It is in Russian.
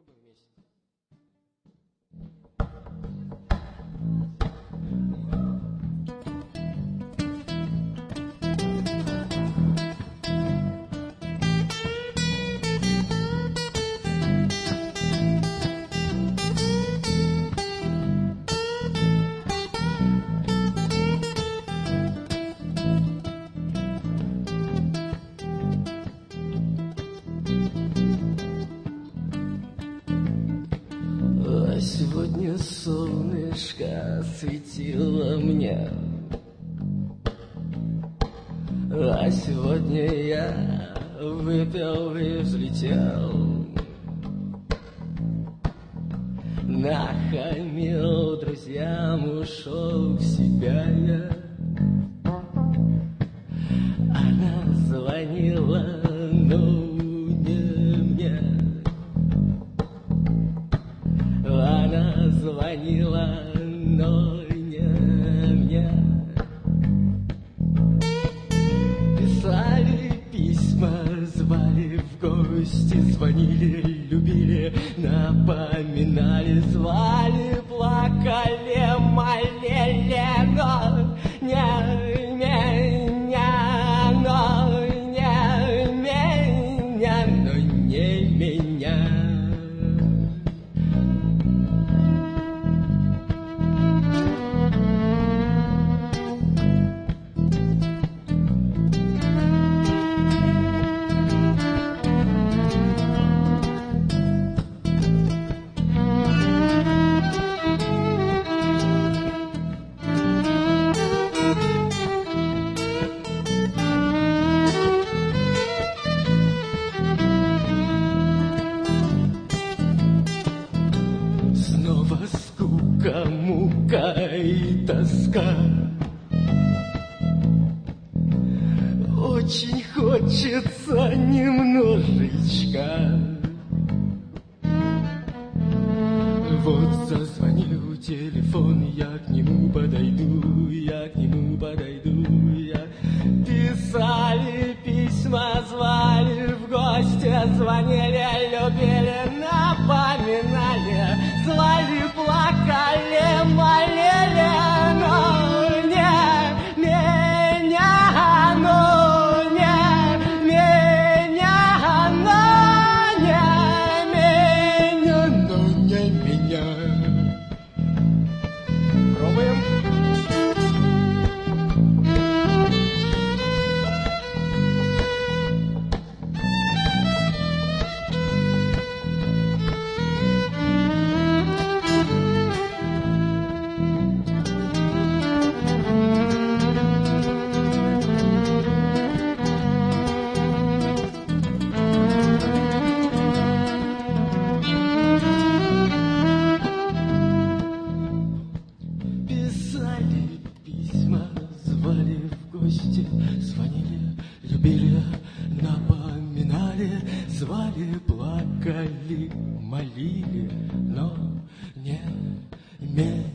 Сегодня солнышко светило мне, а сегодня я выпил и взлетел, нахамил друзьям, ушел в себя я. Она звонила, но не мне. Она звонила, но не мне. Писали письма, звали в гости, звонили, любили, напоминали, звали, плакали, молили, но не меня, но не меня, но не меня. Снова скука, мука и тоска. Очень хочется немножечко. Вот зазвонил телефон, я к нему подойду, я к нему подойду, я. Писали письма, звали в гости, звонили, любили, напоминали, звали, плакали, молили, но не меня, но не меня, но не меня, но не меня. Пробуем. Писали письма, звали в гости, звонили, любили, напоминали, звали, плакали, молили, но не меня.